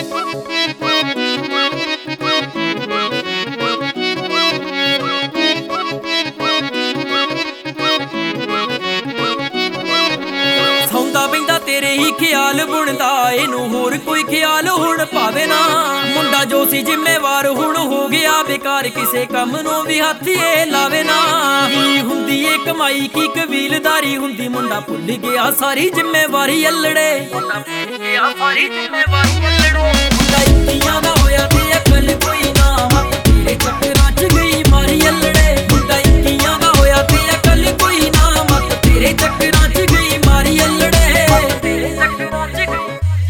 ਸੌਂਦਾ ਪੈਂਦਾ ਤੇਰੇ ਹੀ ਖਿਆਲ ਬੁਣਦਾ, ਇਹਨੂੰ ਹੋਰ ਕੋਈ ਖਿਆਲ ਹੁਣ ਪਾਵੇ ਨਾ। ਮੁੰਡਾ ਜੋ ਸੀ ਜ਼ਿੰਮੇਵਾਰ ਹੁਣ ਹੋ ਗਿਆ ਬੇਕਾਰ, ਕਿਸੇ ਕੰਮ ਨੂੰ ਵੀ ਹੱਥ ਇਹ ਲਾਵੇ ਨਾ। ਕੀ ਹੁੰਦੀ ਏ ਕਮਾਈ, ਕੀ ਕਬੀਲਦਾਰੀ ਹੁੰਦੀ, ਮੁੰਡਾ ਭੁੱਲ ਗਿਆ ਸਾਰੀ ਜ਼ਿੰਮੇਵਾਰੀ ਅਲੜੇ। ਮੁੰਡਾ ਭੁੱਲ ਗਿਆ ਸਾਰੀ ਜ਼ਿੰਮੇਵਾਰੀ ਅਲੜੋ। ਮੁੰਡਾ ਇੱਕੀਆਂ ਦਾ ਹੋਇਆ ਤੇ ਅਕਲ ਕੋਈ ਨਾ, ਮੱਤ ਤੇਰੇ ਚੱਕਰਾਂ 'ਚ ਗਈ ਮਾਰੀ ਅਲੜੇ। ਮੁੰਡਾ ਇੱਕੀਆਂ ਦਾ ਹੋਇਆ ਤੇ ਅਕਲ ਕੋਈ ਨਾ, ਮੱਤ ਤੇਰੇ ਚੱਕਰਾਂ 'ਚ ਗਈ ਮਾਰੀ ਅਲੜੇ। ਤੇਰੇ ਚੱਕਰਾਂ 'ਚ ਗਈ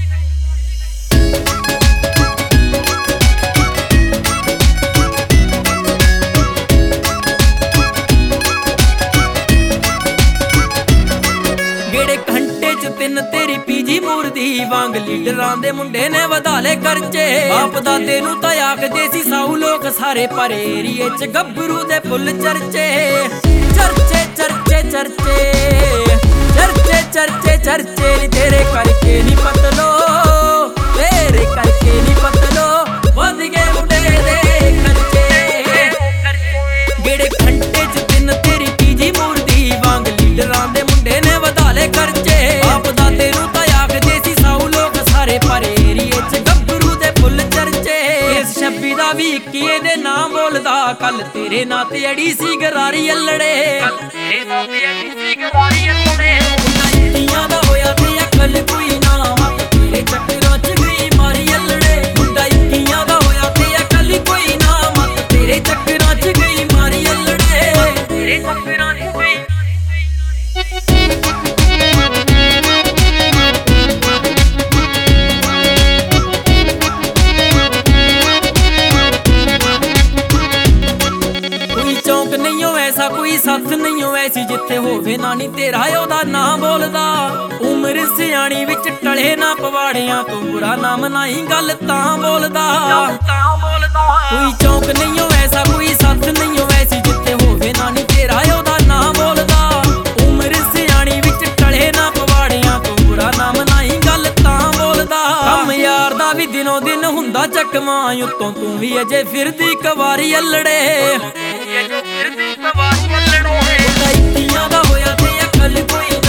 ਤਿੰਨ ਤੇਰੀ ਪੀਜੀ ਮੂਰਦੀ ਵਾਂਗ ਲੀਡਰਾਂ ਦੇ ਮੁੰਡੇ ਨੇ ਵਧਾ ਲੈ ਖਰਚੇ। ਬਾਪ ਦਾਦੇ ਨੂੰ ਤਾਂ ਆਖਦੇ ਸੀ ਸਾਊ ਲੋਕ ਸਾਰੇ, ਪਰ ਏਰੀਏ 'ਚ ਗੱਭਰੂ ਦੇ ਫੁੱਲ ਚਰਚੇ। ਚਰਚੇ ਚਰਚੇ ਚਰਚੇ ਚਰਚੇ ਚਰਚੇ ਚਰਚੇ ਨੀ ਤੇਰੇ ਕਰਕੇ ਨੀ ਪਤਲੋ, ਤੇਰੇ ਕਰਕੇ ਨੀ ਪਤਲੋ ਵੱਧ ਗਏ ਮੁੰਡੇ ਦੇ ਖਰਚੇ। ਗੇੜੇ ਘੰਟੇ 'ਚ ਤਿੰਨ ਤੇਰੀ ਪੀਜੀ ਮੂਰਦੀ ਵਾਂਗ ਲੀਡਰਾਂ ਦੇ ਮੁੰਡੇ ਨੇ ਵਧਾ ਲੈ ਖਰਚੇ। ਬਾਪ ਦਾਦੇ ਨੂੰ ਤਾਂ ਆਖਦੇ ਸੀ ਸਾਊ ਲੋਕ ਸਾਰੇ, ਪਰ ਏਰੀਏ 'ਚ ਗੱਭਰੂ ਦੇ ਫੁੱਲ ਚਰਚੇ। ਇਸ 26 ਦਾ ਵੀ 21 ਦੇ ਨਾਂ ਬੋਲਦਾ, ਕੱਲ ਤੇਰੇ ਨਾਂ ਤੇ ਅੜੀ ਸੀ ਗਰਾਰੀ ਅਲੜੇ। ਤੇਰੇ ਨਾਂ ਤੇ ਅੜੀ ਸੀ ਗਰਾਰੀ ਅਲੜੇ। ਇੱਕੀਆਂ ਦਾ ਹੋਇਆ ਤੇ ਅਕਲ ਕੋਈ ਨਾ, ਮੱਤ ਤੇਰੇ ਚੱਕਰਾਂ 'ਚ ਗਈ ਮਾਰੀ ਅਲੜੇ। ਮੁੰਡਾ ਇੱਕੀਆਂ ਦਾ ਹੋਇਆ ਤੇ ਅਕਲ ਕੋਈ ਨਾ, ਮੱਤ ਤੇਰੇ ਚੱਕਰਾਂ 'ਚ ਗਈ ਮਾਰੀ ਅਲੜੇ। ਤੇਰੇ ਚੱਕਰਾਂ 'ਚ ਗਈ ਚੌਂਕ ਨਹੀਂ ਓ ਐਸਾ, ਕੋਈ ਸੱਥ ਨਹੀਂ ਓ ਐਸੀ, ਜਿੱਥੇ ਹੋਵੇ ਨਾ ਨੀ ਤੇਰਾ ਉਹਦਾ ਨਾਂ ਬੋਲਦਾ। ਉਮਰ ਸਿਆਣੀ ਵਿੱਚ ਟਲੇ ਨਾ ਪਵਾੜਿਆਂ ਤੋਂ, ਬੁਰਾ ਨਾ ਮਨਾਈ ਗੱਲ ਤਾਂ ਬੋਲਦਾ। ਕੋਈ ਚੌਂਕ ਨਹੀਂ ਓ ਐਸਾ, ਕੋਈ ਸੱਥ ਨਹੀਂ ਓ ਐਸੀ, ਜਿੱਥੇ ਹੋਵੇ ਨਾ ਨੀ ਤੇਰਾ ਉਹਦਾ ਨਾਂ ਬੋਲਦਾ। ਉਮਰ ਸਿਆਣੀ ਵਿੱਚ ਟਲੇ ਨਾ ਪਵਾੜਿਆਂ ਤੋਂ, ਬੁਰਾ ਨਾ ਮਨਾਈ ਗੱਲ ਤਾਂ ਬੋਲਦਾ। ਕੰਮ ਯਾਰ ਦਾ ਵੀ ਦਿਨੋਂ ਦਿਨ ਹੁੰਦਾ ਚੱਕਵਾਂ, ਉੱਤੋਂ ਤੂੰ ਵੀ ਅਜੇ ਫਿਰਦੀ ਕਵਾਰੀ ਅਲੜੇ। ਇੱਕੀਆਂ ਦਾ ਹੋਇਆ ਤੇ ਅਕਲ ਕੋਈ